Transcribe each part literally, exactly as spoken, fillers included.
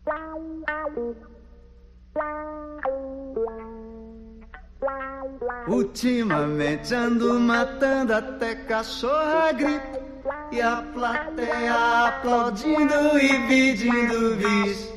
Ultimamente ando matando até cachorra grita e a plateia aplaudindo e pedindo bis.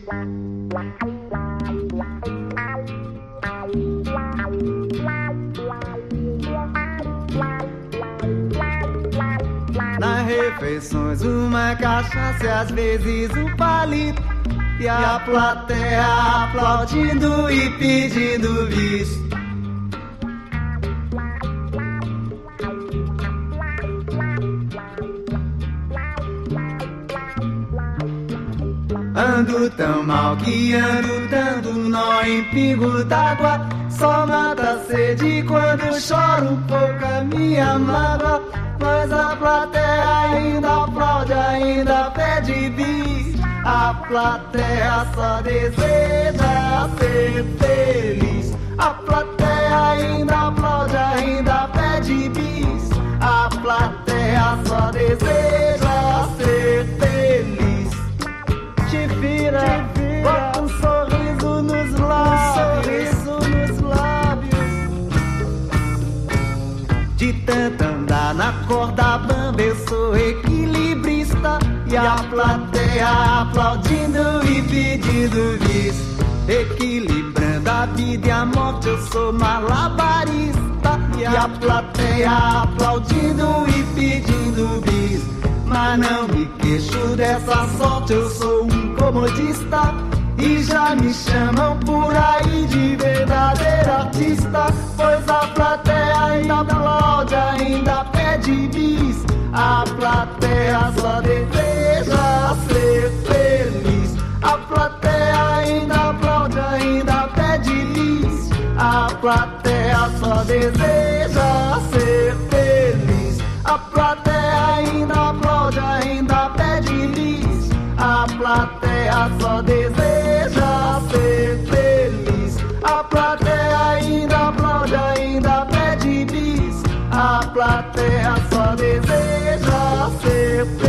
Nas refeições uma cachaça e às vezes um palito e a plateia aplaudindo e pedindo bis. Ando tão mal que ando dando nó em pingo d'água. Só mata a sede quando choro um pouco a minha mágoa. Mas a plateia ainda aplaude, ainda pede bis. A plateia só deseja ser feliz. A plateia ainda aplaude, ainda pede bis. A plateia só deseja ser feliz. Te vira, te vira, bota um sorriso nos lábios, um sorriso nos lábios. De tanto andar na corda bamba eu sou equilibrista e a plateia aplaudindo e pedindo bis. Equilibrando a vida e a morte eu sou malabarista e a plateia aplaudindo e pedindo bis. Mas não me queixo dessa sorte, eu sou um comodista e já me chamam por aí de verdadeiro artista. Pois a plateia ainda aplaude, ainda pede bis. A plateia só deseja ser feliz. A plateia ainda aplaude, ainda pede bis. A plateia só deseja ser feliz. A plateia ainda aplaude, ainda pede bis. A plateia só deseja ser feliz. A plateia ainda aplaude, ainda pede bis. A plateia só deseja ser feliz.